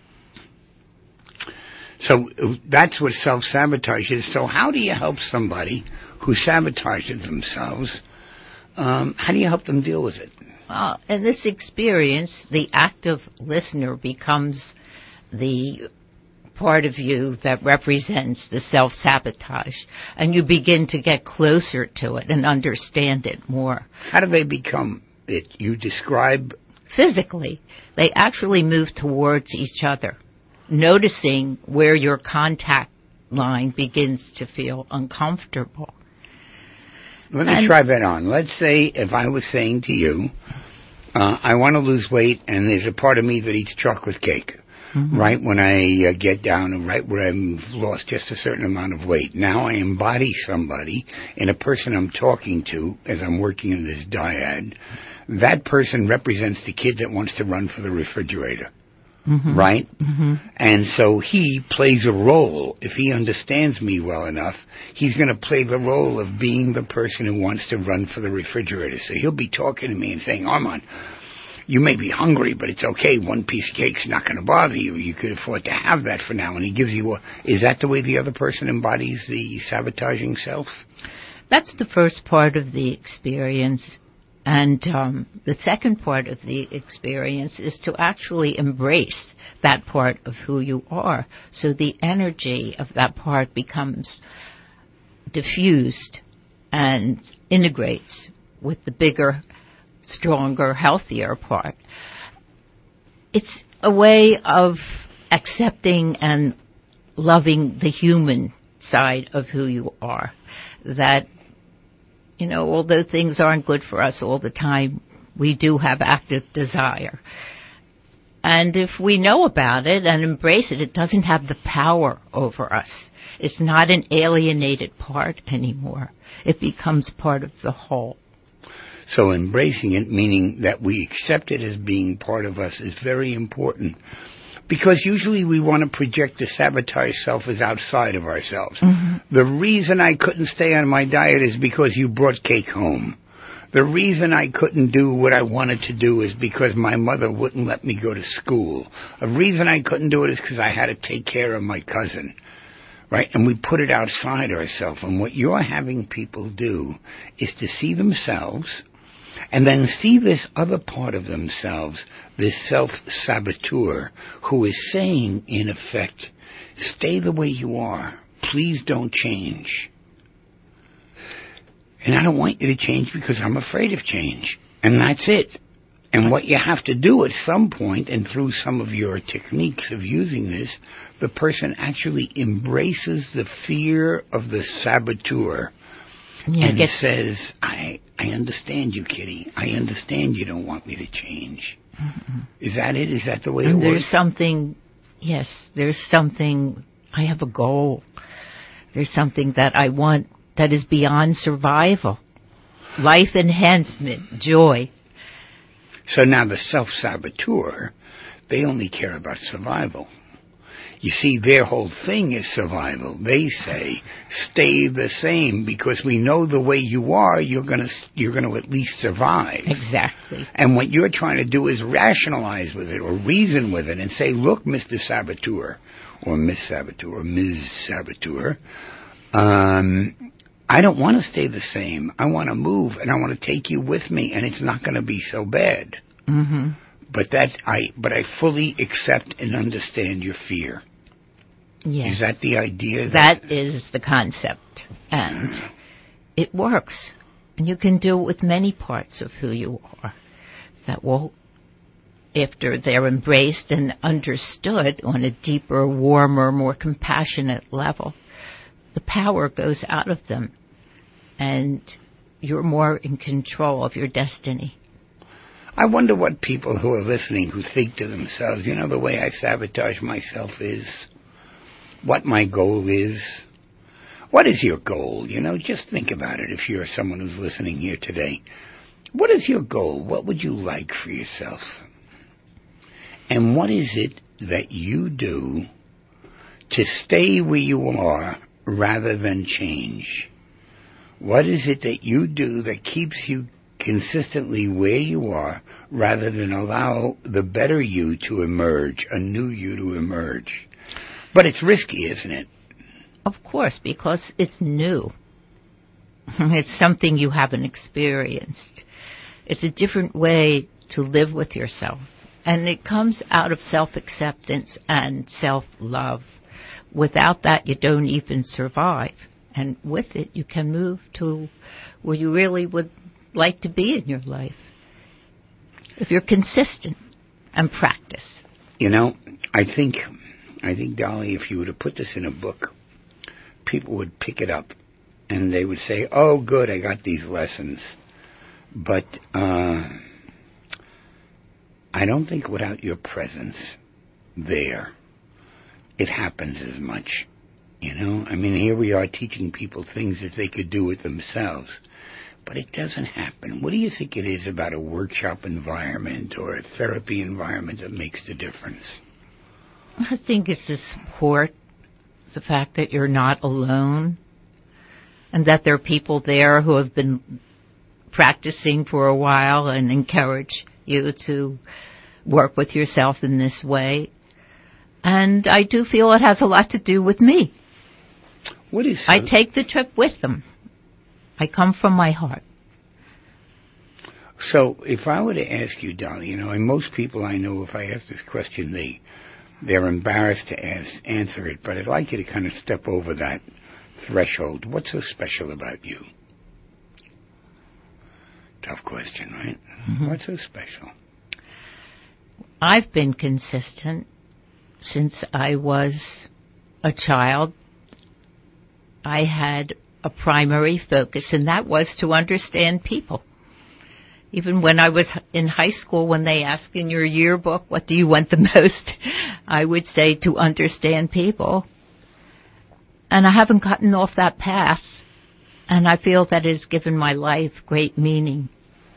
S1: So that's what self-sabotage is. So how do you help somebody who sabotages themselves? Um, how do you help them deal with it?
S2: Well, in this experience, the active listener becomes the part of you that represents the self-sabotage, and you begin to get closer to it and understand it more.
S1: How do they become it? You describe...
S2: Physically, they actually move towards each other, noticing where your contact line begins to feel uncomfortable.
S1: Let me
S2: and, try
S1: that on. Let's say if I was saying to you, uh, I want to lose weight, and there's a part of me that eats chocolate cake, mm-hmm. right when I uh, get down, and right where I've lost just a certain amount of weight. Now I embody somebody in a person I'm talking to as I'm working in this dyad. That person represents the kid that wants to run for the refrigerator. Mm-hmm. Right? Mm-hmm. And so he plays a role. If he understands me well enough, he's going to play the role of being the person who wants to run for the refrigerator. So he'll be talking to me and saying, Armand, you may be hungry, but it's okay. One piece of cake's not going to bother you. You could afford to have that for now. And he gives you a... Is that the way the other person embodies the sabotaging self?
S2: That's the first part of the experience. And um, the second part of the experience is to actually embrace that part of who you are. So the energy of that part becomes diffused and integrates with the bigger, stronger, healthier part. It's a way of accepting and loving the human side of who you are, that you know, although things aren't good for us all the time, we do have active desire. And if we know about it and embrace it, it doesn't have the power over us. It's not an alienated part anymore. It becomes part of the whole.
S1: So embracing it, meaning that we accept it as being part of us, is very important. Because usually we want to project the sabotage self as outside of ourselves. Mm-hmm. The reason I couldn't stay on my diet is because you brought cake home. The reason I couldn't do what I wanted to do is because my mother wouldn't let me go to school. The reason I couldn't do it is because I had to take care of my cousin. Right? And we put it outside ourselves. And what you're having people do is to see themselves and then see this other part of themselves, this self-saboteur, who is saying, in effect, stay the way you are. Please don't change. And I don't want you to change because I'm afraid of change. And that's it. And what you have to do at some point, and through some of your techniques of using this, the person actually embraces the fear of the saboteur. Yeah, and says, I I understand you, Kitty. I understand you don't want me to change. Mm-hmm. Is that it? Is that the way
S2: and
S1: it
S2: there's
S1: works?
S2: There's something, yes, there's something, I have a goal. There's something that I want that is beyond survival. Life enhancement, joy.
S1: So now the self-saboteur, they only care about survival. You see, their whole thing is survival. They say, stay the same, because we know the way you are, you're going to you're going to at least survive.
S2: Exactly.
S1: And what you're trying to do is rationalize with it or reason with it and say, look, Mister Saboteur, or Miss Saboteur, or Miz Saboteur, um, I don't want to stay the same. I want to move, and I want to take you with me, and it's not going to be so bad.
S2: Mm-hmm.
S1: But that I, but I fully accept and understand your fear.
S2: Yes.
S1: Is that the idea? That,
S2: that is the concept, and it works. And you can do it with many parts of who you are. That will, after they're embraced and understood on a deeper, warmer, more compassionate level, the power goes out of them, and you're more in control of your destiny.
S1: I wonder what people who are listening who think to themselves, you know, the way I sabotage myself is, what my goal is. What is your goal? You know, just think about it if you're someone who's listening here today. What is your goal? What would you like for yourself? And what is it that you do to stay where you are rather than change? What is it that you do that keeps you consistently where you are rather than allow the better you to emerge, a new you to emerge? But it's risky, isn't it?
S2: Of course, because it's new. It's something you haven't experienced. It's a different way to live with yourself. And it comes out of self-acceptance and self-love. Without that, you don't even survive. And with it, you can move to where you really would like to be in your life. If you're consistent and practice.
S1: You know, I think, I think, Dolly, if you were to put this in a book, people would pick it up and they would say, oh, good, I got these lessons. But uh, I don't think without your presence there, it happens as much. You know, I mean, here we are teaching people things that they could do with themselves, but it doesn't happen. What do you think it is about a workshop environment or a therapy environment that makes the difference?
S2: I think it's the support, the fact that you're not alone, and that there are people there who have been practicing for a while and encourage you to work with yourself in this way. And I do feel it has a lot to do with me.
S1: What is so-
S2: I take the trip with them. I come from my heart.
S1: So if I were to ask you, Dolly, you know, and most people I know, if I ask this question, they, they're embarrassed to ask, answer it, but I'd like you to kind of step over that threshold. What's so special about you? Tough question, right? Mm-hmm. What's so special?
S2: I've been consistent since I was a child. I had a primary focus, and that was to understand people. Even when I was in high school, when they ask in your yearbook, what do you want the most? I would say to understand people. And I haven't gotten off that path. And I feel that it has given my life great meaning.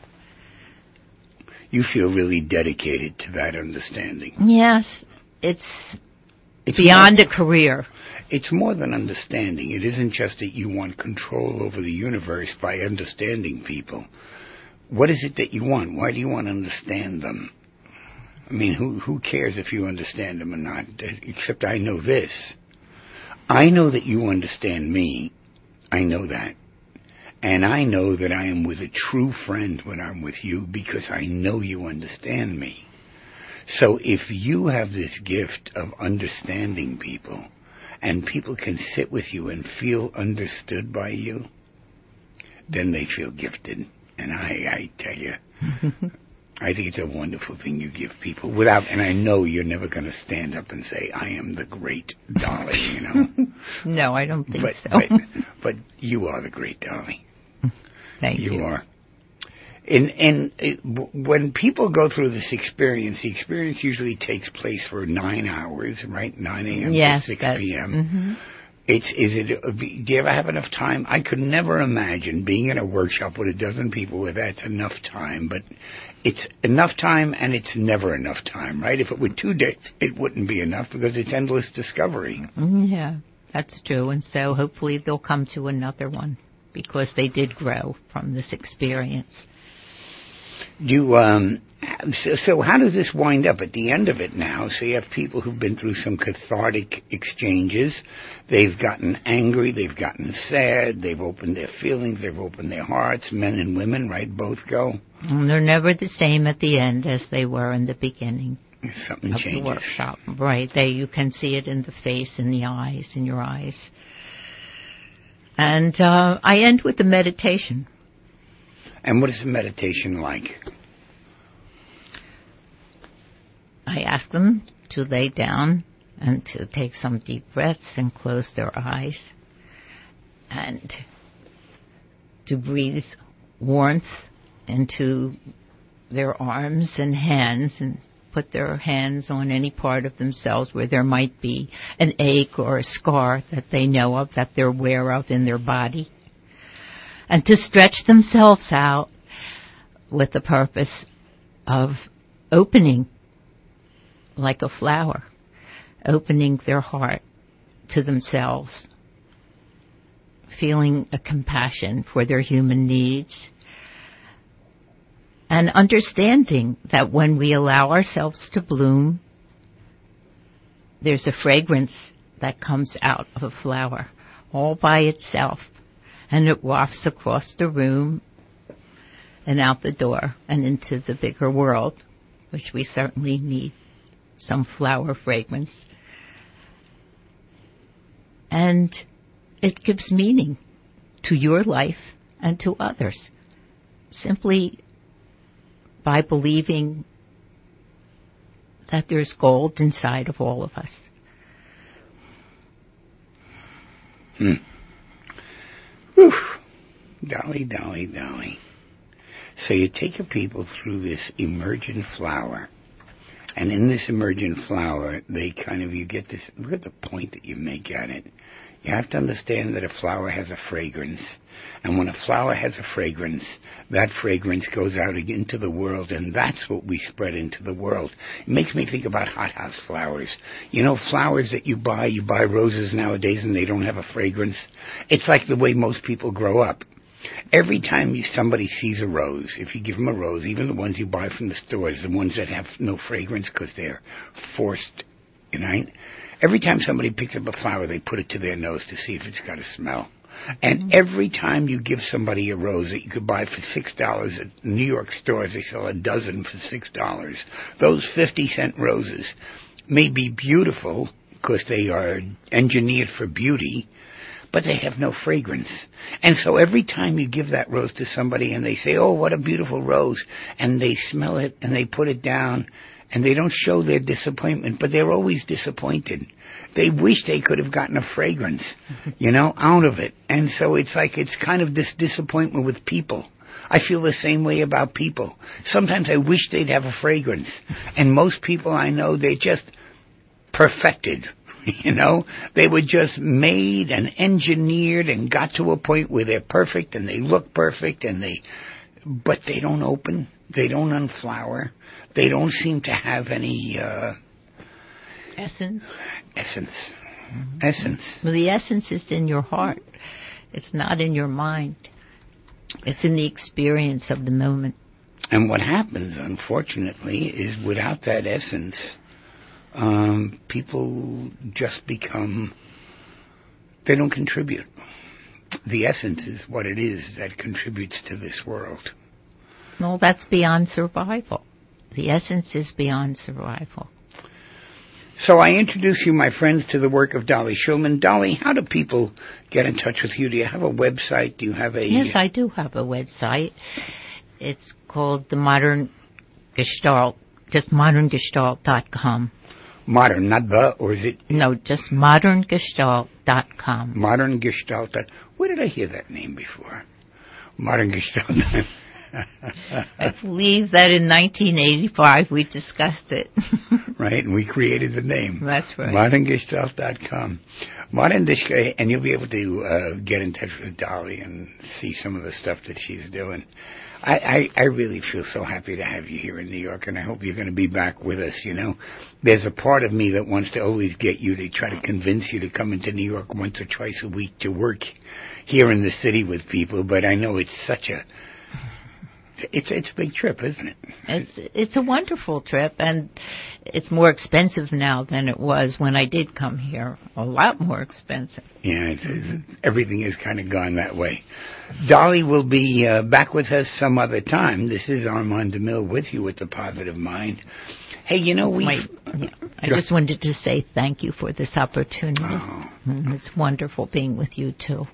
S1: You feel really dedicated to that understanding.
S2: Yes, it's,
S1: It's
S2: beyond
S1: more,
S2: a career.
S1: It's more than understanding. It isn't just that you want control over the universe by understanding people. What is it that you want? Why do you want to understand them? I mean, who who cares if you understand them or not? Except I know this. I know that you understand me. I know that. And I know that I am with a true friend when I'm with you because I know you understand me. So if you have this gift of understanding people and people can sit with you and feel understood by you, then they feel gifted. And I, I tell you, I think it's a wonderful thing you give people without, and I know you're never going to stand up and say, I am the great Dolly, you know.
S2: No, I don't think
S1: but,
S2: so.
S1: but, but you are the great Dolly.
S2: Thank you.
S1: You are. And, and it, w- when people go through this experience, the experience usually takes place for nine hours, right? nine a.m.
S2: Yes,
S1: to six
S2: that's-
S1: p.m.
S2: mhm.
S1: It's, is it, do you ever have enough time? I could never imagine being in a workshop with a dozen people where that's enough time, but it's enough time and it's never enough time, right? If it were two days, it wouldn't be enough because it's endless discovery.
S2: Mm, Yeah, that's true. And so hopefully they'll come to another one because they did grow from this experience.
S1: Do um, so, so how does this wind up at the end of it now? So you have people who've been through some cathartic exchanges. They've gotten angry. They've gotten sad. They've opened their feelings. They've opened their hearts. Men and women, right? Both go.
S2: And they're never the same at the end as they were in the beginning
S1: Something
S2: of
S1: changes.
S2: the workshop. Right. They, you can see it in the face, in the eyes, in your eyes. And uh, I end with the meditation.
S1: And what is the meditation like?
S2: I ask them to lay down and to take some deep breaths and close their eyes and to breathe warmth into their arms and hands and put their hands on any part of themselves where there might be an ache or a scar that they know of, that they're aware of in their body. And to stretch themselves out with the purpose of opening like a flower, opening their heart to themselves, feeling a compassion for their human needs, and understanding that when we allow ourselves to bloom, there's a fragrance that comes out of a flower all by itself, and it wafts across the room and out the door and into the bigger world, which we certainly need some flower fragrance. And it gives meaning to your life and to others, simply by believing that there's gold inside of all of us.
S1: Hmm. Whew. Dolly, Dolly, Dolly. So you take your people through this emergent flower, and in this emergent flower, they kind of, you get this, look at the point that you make at it. You have to understand that a flower has a fragrance, and when a flower has a fragrance, that fragrance goes out into the world, and that's what we spread into the world. It makes me think about hothouse flowers. You know, flowers that you buy, you buy roses nowadays, and they don't have a fragrance. It's like the way most people grow up. Every time you, somebody sees a rose, if you give them a rose, even the ones you buy from the stores, the ones that have no fragrance because they're forced, you know, every time somebody picks up a flower, they put it to their nose to see if it's got a smell. And mm-hmm. every time you give somebody a rose that you could buy for six dollars at New York stores, they sell a dozen for six dollars. Those fifty cent roses may be beautiful because they are engineered for beauty, but they have no fragrance. And so every time you give that rose to somebody and they say, oh, what a beautiful rose, and they smell it and they put it down, and they don't show their disappointment, but they're always disappointed. They wish they could have gotten a fragrance, you know, out of it. And so it's like, it's kind of this disappointment with people. I feel the same way about people. Sometimes I wish they'd have a fragrance. And most people I know, they're just perfected. You know, they were just made and engineered and got to a point where they're perfect and they look perfect and they, but they don't open, they don't unflower, they don't seem to have any, uh,
S2: Essence?
S1: essence. Mm-hmm. Essence.
S2: Well, the essence is in your heart. It's not in your mind. It's in the experience of the moment.
S1: And what happens, unfortunately, is without that essence, um, people just become, they don't contribute. The essence is what it is that contributes to this world.
S2: Well, that's beyond survival. The essence is beyond survival.
S1: So I introduce you, my friends, to the work of Dolly Shulman. Dolly, how do people get in touch with you? Do you have a website? Do you have a...
S2: Yes, I do have a website. It's called The Modern Gestalt, just modern gestalt dot com.
S1: Modern, not the, or is it?
S2: No, just modern gestalt dot com.
S1: Modern Gestalt. Where did I hear that name before? Modern Gestalt.
S2: I believe that in nineteen eighty-five we discussed it.
S1: Right, and we created the name.
S2: That's right.
S1: modern gestalt dot com. Modern Gestalt, and you'll be able to uh, get in touch with Dolly and see some of the stuff that she's doing. I, I, I really feel so happy to have you here in New York, and I hope you're going to be back with us, you know. There's a part of me that wants to always get you to try to convince you to come into New York once or twice a week to work here in the city with people, but I know it's such a... It's it's a big trip, isn't it?
S2: It's it's a wonderful trip, and it's more expensive now than it was when I did come here. A lot more expensive.
S1: Yeah, it's, it's, everything has kind of gone that way. Dolly will be uh, back with us some other time. This is Armand DeMille with you with the Positive Mind. Hey, you know, we...
S2: Wait, yeah, I just wanted to say thank you for this opportunity.
S1: Oh.
S2: Mm, It's wonderful being with you, too.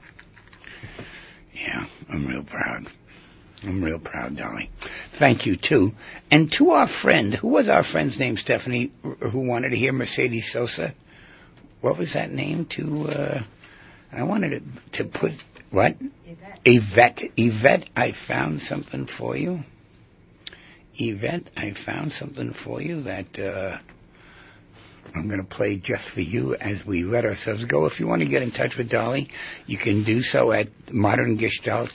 S1: Yeah, I'm real proud. I'm real proud, Dolly. Thank you, too. And to our friend, who was our friend's name, Stephanie, who wanted to hear Mercedes Sosa? What was that name? To, uh, I wanted to, to put, what? Yvette. Yvette. Yvette, I found something for you. Yvette, I found something for you that, uh, I'm going to play just for you as we let ourselves go. If you want to get in touch with Dolly, you can do so at modern gestalt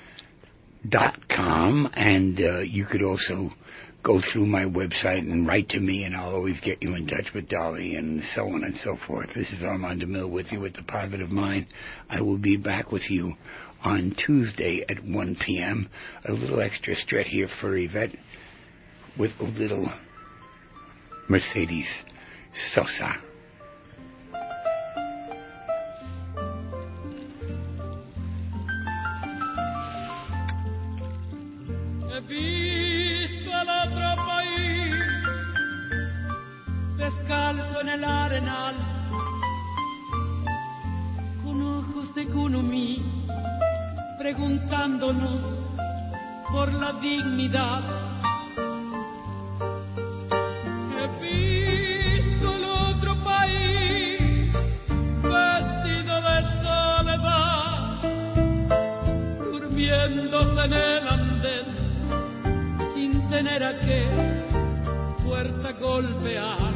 S1: dot com, and uh, you could also go through my website and write to me, and I'll always get you in touch with Dolly, and so on and so forth. This is Armand DeMille with you with the Positive Mind. I will be back with you on Tuesday at one p.m. A little extra stretch here for Yvette with a little Mercedes Sosa.
S3: He visto al otro país descalzo en el arenal con ojos de kunumi preguntándonos por la dignidad. He visto al otro país vestido de soledad durmiéndose en el andén tener a qué puerta golpear.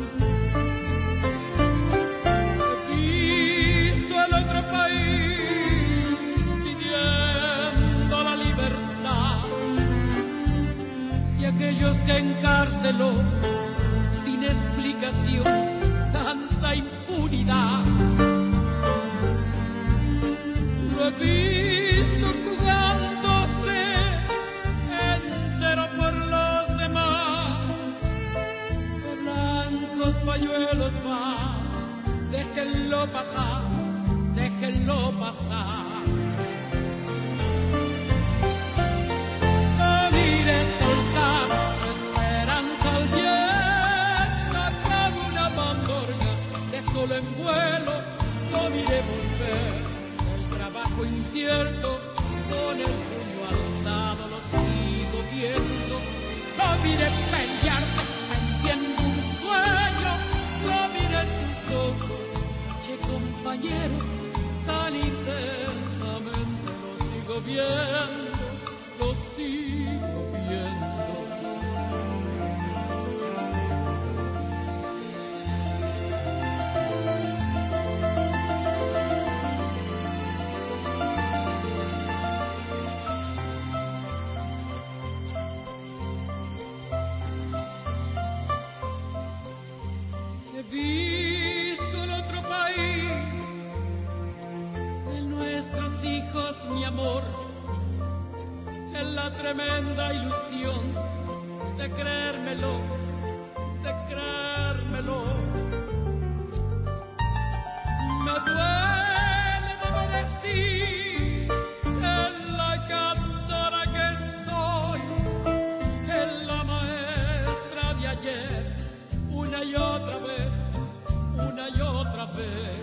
S3: He visto el otro país pidiendo la libertad y aquellos que encarceló sin explicación tanta impunidad. Lo he visto jugándose por los demás, con blancos pañuelos va, déjenlo pasar, déjenlo pasar. No mires soltar, esperanza al viento, acaba una bandorga de solo en vuelo, no mire volver, el trabajo incierto, con el puño alzado lo sigo viendo, no mire pelearse, entiendo un sueño, no mire en sus ojos, che compañero, tan intensamente lo sigo viendo, lo la tremenda ilusión de creérmelo, de creérmelo. Me duele, debo decir, en la cantora que soy, en la maestra de ayer, una y otra vez, una y otra vez.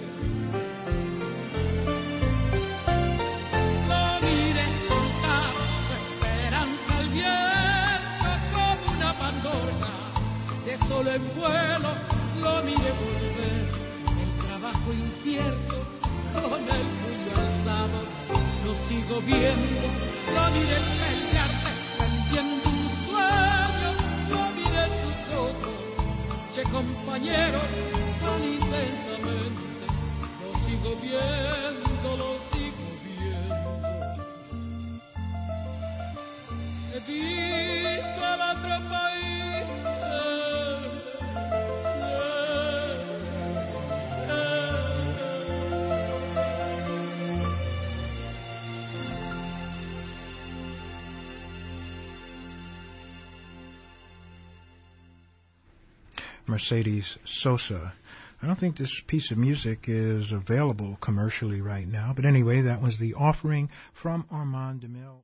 S3: Lo miré soltar su esperanza al viento como una pandorga, de solo en vuelo lo miré volver, el trabajo incierto con el puño alzado, lo sigo viendo, lo miré pelearse, vendiendo un sueño, lo miré en sus ojos, che compañero, tan intensamente, lo sigo viendo, lo sigo viendo. He visto al otro país,
S4: Mercedes Sosa. I don't think this piece of music is available commercially right now, but anyway, that was The Offering from Armand DeMille.